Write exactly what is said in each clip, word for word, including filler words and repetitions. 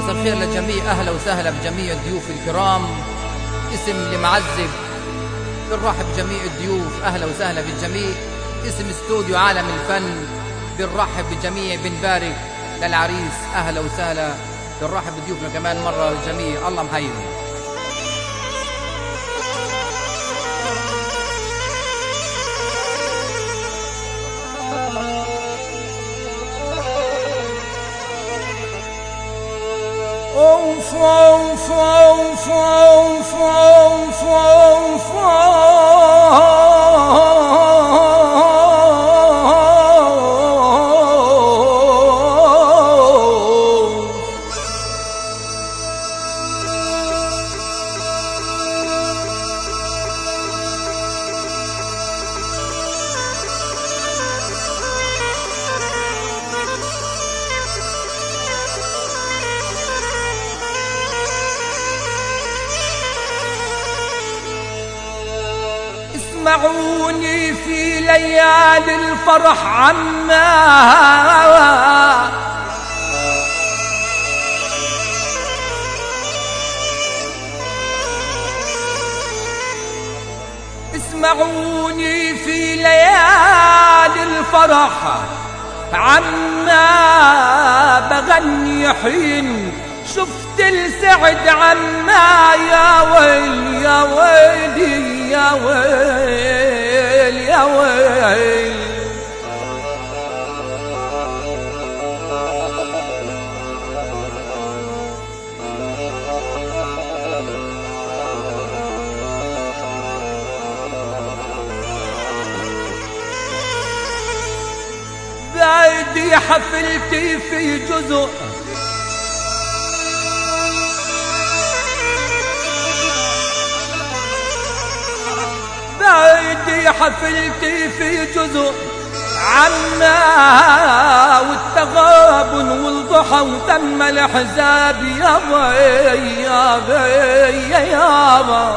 مساء الخير للجميع، أهلا وسهلا بجميع الضيوف الكرام. اسم لمعذب، بنرحب بجميع الضيوف، أهلا وسهلا بالجميع. اسم استوديو عالم الفن، بنرحب بالجميع، بنبارك للعريس، أهلا وسهلا. بنرحب بضيوفنا كمان مرة الجميع، الله محييهم. اوف اوف اوف اوف اوف اوف اسمعوني في ليالي الفرح عما اسمعوني في ليالي الفرح عما بغني حين شفت السعد عما. يا ويل يا ويلي يا ويل يا ويل. بعيدي حفلتي في جزء بعيدي حفلتي في جزء عنا، والتغابن والضحى وتم الحزاب. يا بي يا بي يا با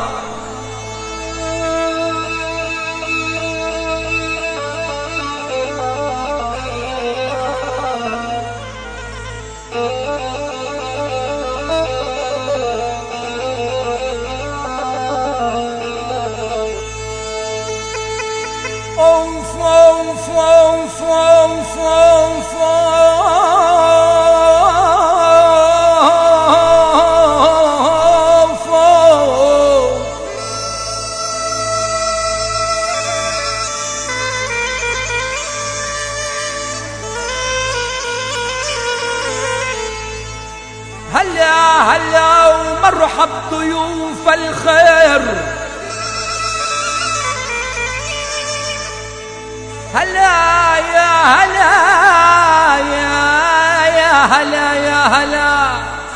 اوف اوف اوف اوف اوف اوف. هلا هلا ومرحب ضيوف الخير، هلا يا هلا يا يا هلا يا هلا.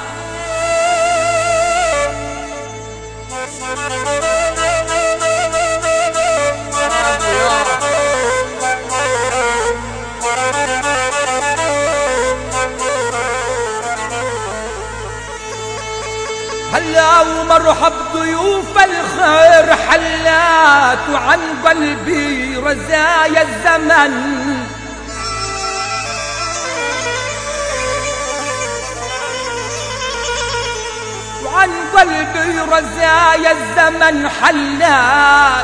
هلا ومرحب ضيوف الخير، حلات وعن قلبي رزايا الزمن. وعن قلبي رزايا الزمن حلات.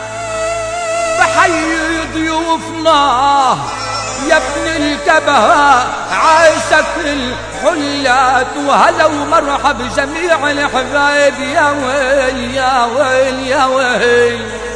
بحيي ضيوفنا يا ابن الكبهة عايشك الحلات، وهلا ومرحب جميع الحبايب. يا ويل يا ويل يا ويل.